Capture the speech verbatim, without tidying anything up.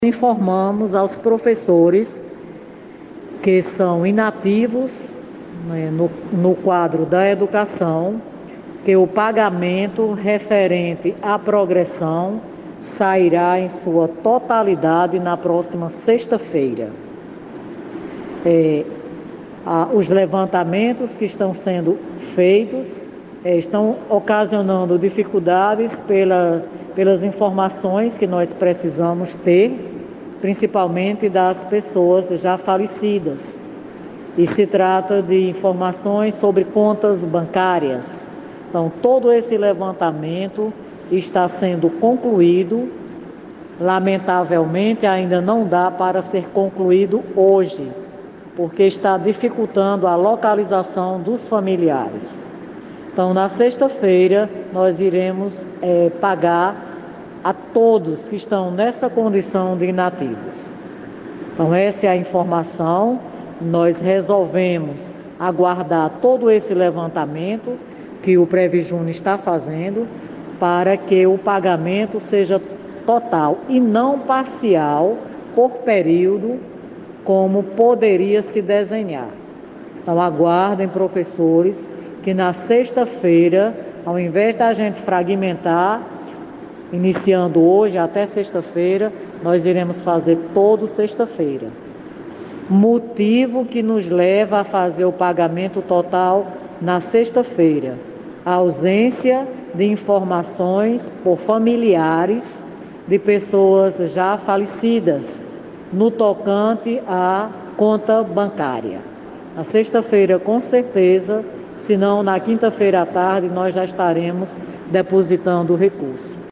Informamos aos professores que são inativos, né, no, no quadro da educação, que o pagamento referente à progressão sairá em sua totalidade na próxima sexta-feira. É, a, os levantamentos que estão sendo feitos é, estão ocasionando dificuldades pela, pelas informações que nós precisamos ter, principalmente das pessoas já falecidas. E se trata de informações sobre contas bancárias. Então, todo esse levantamento está sendo concluído. Lamentavelmente, ainda não dá para ser concluído hoje, porque está dificultando a localização dos familiares. Então, na sexta-feira, nós iremos é, pagar a todos que estão nessa condição de inativos. Então, essa é a informação. Nós resolvemos aguardar todo esse levantamento que o Previjune está fazendo para que o pagamento seja total e não parcial por período, como poderia se desenhar. Então, aguardem, professores, que na sexta-feira, ao invés da gente fragmentar, iniciando hoje até sexta-feira, nós iremos fazer todo sexta-feira. Motivo que nos leva a fazer o pagamento total na sexta-feira: a ausência de informações por familiares de pessoas já falecidas no tocante à conta bancária. Na sexta-feira, com certeza, se não na quinta-feira à tarde, nós já estaremos depositando o recurso.